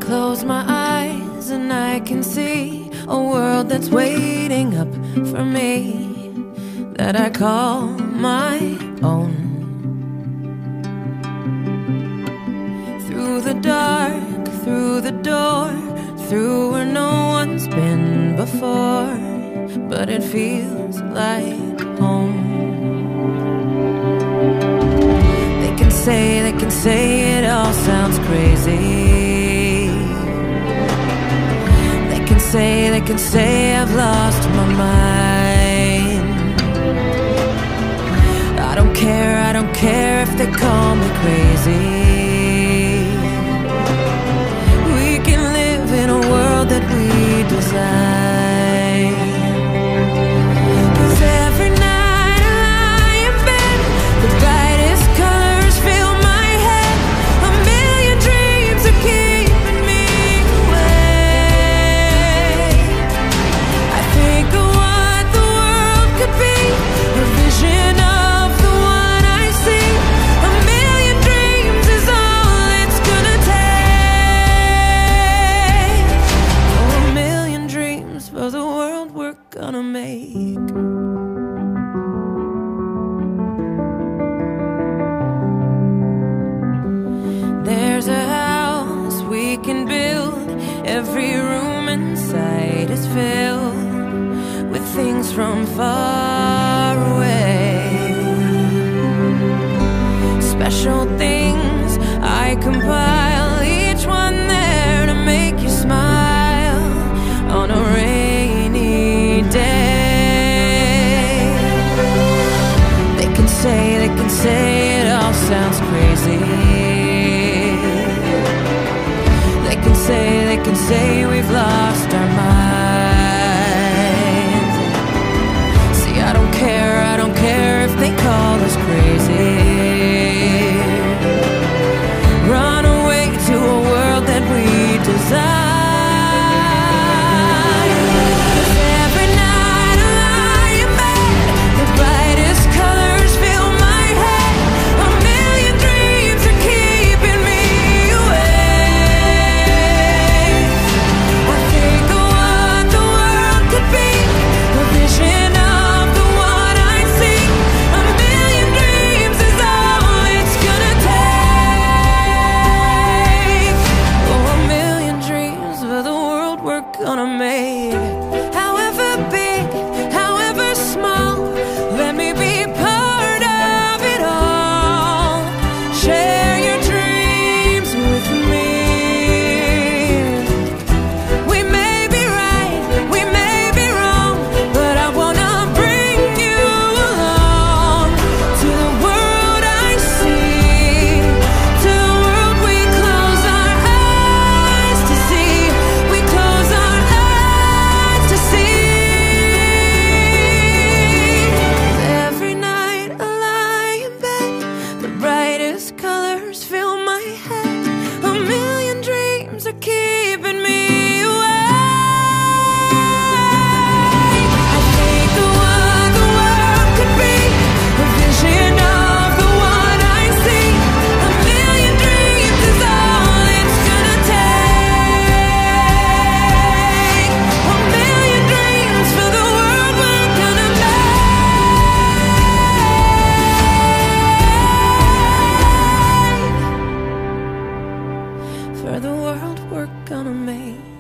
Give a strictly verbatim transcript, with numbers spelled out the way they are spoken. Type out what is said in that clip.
close my eyes and I can see a world that's waiting up for me, that I call my own. Through the dark, through the door, through where no one's been before, but it feels like home. They can say, they can say it all sounds crazy. They can say, they can say I've lost my mind. I don't care, I don't care if they call me crazy. We can live in a world that we design. 'Cause every night I lie in bed, the brightest colors fill my head. A million dreams are keeping me awake. I think of what the world could be, a vision of the one I see. A million dreams is all it's gonna take. Oh, a million dreams for the world we're gonna make. There's a house we can build. Every room inside is filled with things from far away. Special things I compile, each one there to make you smile on a rainy day. They can say, they can say it all sounds crazy. They can say, they can say we've lost our minds. See, I don't care, I don't care if they call us crazy. Run away to a world that we design. 'Cause every night I lie in bed, the brightest colors fill my head. A million dreams are keeping me awake. I think of what the world could be, a vision of the one I see. A million dreams is all it's gonna take. Oh, a million dreams for the world we're gonna make. However big, however small, let me be part of it all. Share your dreams with me. We may be right, we may be wrong, but I wanna bring you along to the world I see, to the world we close our eyes to see. We close our eyes to see. Every night I lie in bed, the brightest colors fill my head. A million dreams are keeping me awake. I think of what the world could be, a vision of the one I see. A million dreams is all it's gonna take. A million dreams for the world we're gonna make. For the world we're gonna make.